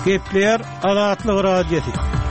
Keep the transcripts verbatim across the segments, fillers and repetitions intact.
Gepler Azatlyk radiosu.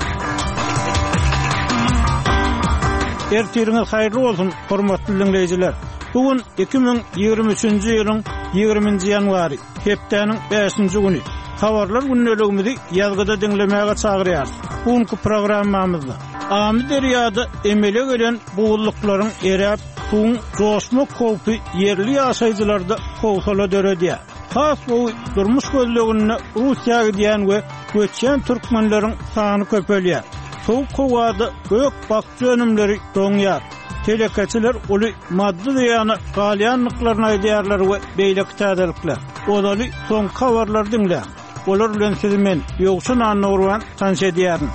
Ertiriniz hayırlı olsun, hormatly dinleyijiler. Bugün iki bin ýygrimi üçinji ýylyň ýygrimiňji ýanwary, hepdeniň beşinji güni. Habarlar günneligimizi ýazgyda dinlemäge çagyrýar. Bugünkü programmamyzda Amy derýada emele gelen buğullyklaryň erap, suň joşmak howpy yerli ýaşaýjylarda howsala döredýär. Has bu durmuş gözlegine Russiýa diýen we göçen türkmenleriň sany köpelýär. Soğuk kovada gök bakçı önümleri doňýar. Telekeçiler uly maddi diýany galyanlyklaryna aýdýarlar we beýleki täzelikler. Olaly soň habarlar dinle. Olar bilen sizi men ýogşun anlagurwan tanşedýärin.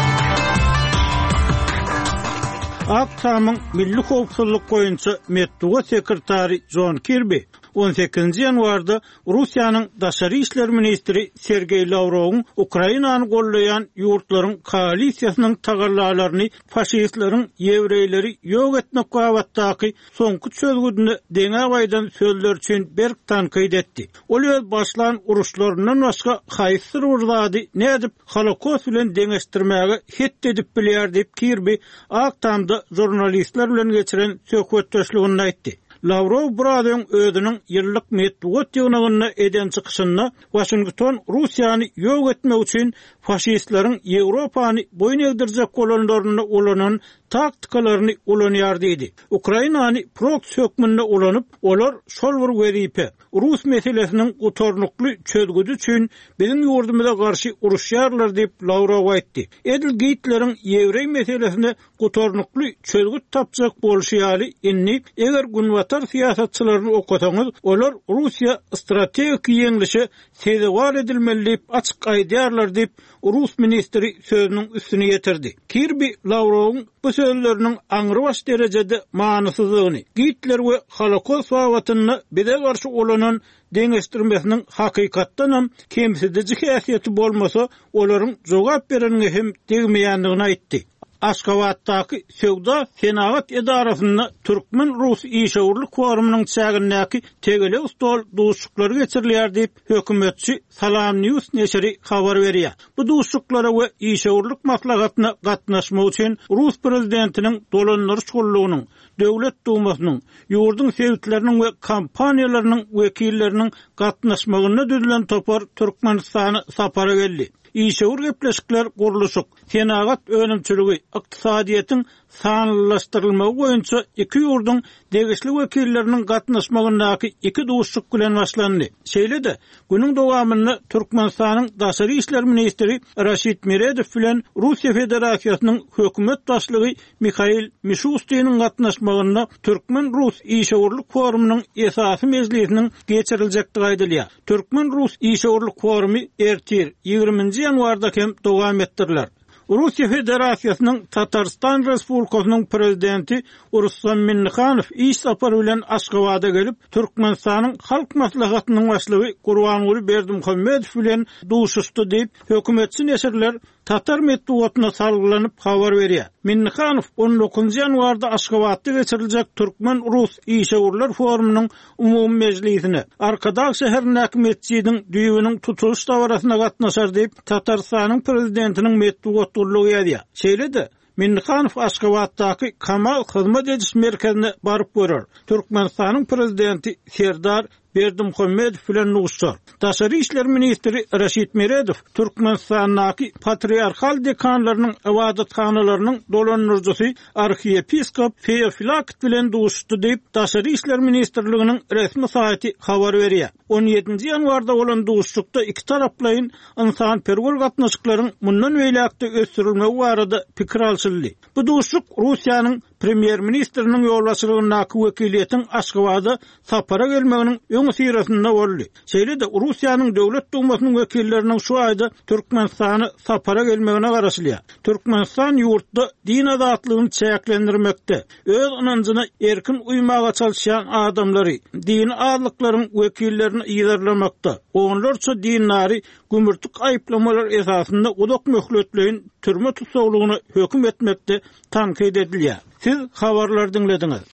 Aksamyň Milli Howpsuzlyk boýunça Medduga sekretary John Kirby on sekizinji ýanwarda Russiýanyň daşary işler ministri Sergey Lavrowyň Ukrainany gollayan ýurtlaryň koalisiýasynyň tagarlalaryny faşistleriň ýewreýleri ýok etmek gabatdaky soňky çözgüdüni deňe baýdan sözler üçin berk tanqid etdi. Ol öz başlan uruşlaryndan başga haýsy urzady nädip Holokost bilen deňeşdirmäge het edip bilýär diýip Kirby aktamda jurnalistler bilen geçiren söhbetdeşligini aýtdy. Lavrov buradan özünün yıllık metbuat ýygnagyna eden çykyşyna Washington Russiýany ýok etmek üçin faşistlerin Ýewropany boyun egdirjek bolanlaryny ulanan taktikalarını ulanýar diýdi. Ukrainany proks hökmünde ulanıp, olar şol bir wezipe Rus meselesiniň gutorlukly çözgüdü üçin bizim ýurdumyza garşy uruşýarlar diýip Lavrov aýtdy. Edil Gitleriň ýewrey meselesine gutorlukly çözgüt tapjak bolşýaly inni eger günwatar siýasatçylaryny okasaňyz, olar Russiýa strategik ýeňlişi sezewar edilmeli diýip açyk aýdýarlar diýip Rus ministri sözüniň üstüne ýetirdi. Kirby Lavrowyň bu sözlerinin aňrybaş derejede manysyzlygyny, Gitler we Holokost wawatyny bize garşy olanan deňeşdirmesiniň hakykatdan hem kemsidici häsiýeti bolmasa, olaryň jogap bereniňe hem degmeýändigini aýtdy. Aşgabatdaky Söwda Senagat edarasyna Türkmen Rus işäwirlik forumynyň çägindäki tegele stol duşuklary geçirilýär diýip hökümetçi Salam News neşri habar berýär. Bu duşuklara we işäwirlik maslahatyna gatnaşmak üçin Rus prezidentiniň dolanlary şugullygynyň, Döwlet Dumasynyň, ýurdun sewitleriniň we kampaniýalarynyň wekilleriniň gatnaşmagyna düzülen topar Türkmenistany sapara geldi. İşäwir gepleşikler guruluşyk, senagat önümçüligi, ykdysadyýetin sanlylaşdyrylmagy boýunça iki ýurdun degişli wekilleriniň gatnaşmagyndaky iki duşuk bilen başlandy. Şeýle-de günüň dowamyny Türkmenistanyň daşary işler ministri Raşid Meredow bilen Russiýa Federasiýasynyň hökümet başlygy Mikhail Mishustinň gatnaşmagynda Türkmen Rus işäwirlik forumynyň esasy mejlisiniň geçiriljekdigi aýdylýar. Türkmen Rus işäwirlik forumy ertir ýygrimiňji ýanwarda hem dowam etdirilýär. Russiýa Federasiýasynyň Tatarstan Respublikasynyň prezidenti Ruslan Minnixanov iş sapary bilen Aşgabatda gelip Türkmenistanyň halk maslahatynyň başlygy Gurbanuly Berdimuhammedow bilen duşuşdy diýip hökümetçi neşirler Tatar medeniýetine salgylanyp habar berýär. Minnixanov on dokuzynji ýanwarda Aşgabatda geçiriljek Türkmen Rus işäwirler forumynyň umumy mejlisine Arkadag şäherindäki mescidiň düýbüniň tutuluş dawrasyna gatnaşar diýip Tatarstanyň prezidentiniň medeniýetçiligi ýazýar. Şeýle-de Minnixanov Aşgabatdaky Kamal hyzmat ediş merkezine baryp görür. Türkmenistanyň prezidenti Serdar Berdimuhammedow bilen nuşar. Daşary işler ministri Raşid Meredow Türkmenistanyň patriarkal dekanlarynyň ewadathanalarynyň dolanýarjysy arxiyepiskop Feofilakt bilen duşdy diýip Daşary işler ministrliginiň resmi saýty habar berýär. on ýedinji ýanwarda bolan duşlukda iki taraplaryň insan perwer gatnaşyklaryň mundan beýlekde ösdürilmegi barada pikir alşyldy. Bu duşluk Russiýanyň premier ministriniň ýolbaşçylygyndaky wekiliýetiň Aşgabatda sapara gelmeginiň öňe sirasynda boldy. Şeýle-de Russiýanyň Döwlet Dumasynyň wekilleriniň şu aýda Türkmenistany sapara gelmegine garaşylýar. Türkmenistan ýurtda din azatlygyny çäklendirmekde, öz inanjyna erkin uymaga çalışan adamlary, din azatlyklaryň wekillerini ýerlemakda. Onlarça dinlary gümürtük aýplamalar esasynda udak möhletleýin türme tutsaglygyny höküm etmekde tanqid edilýär. Siz habarlar dinlediňiz.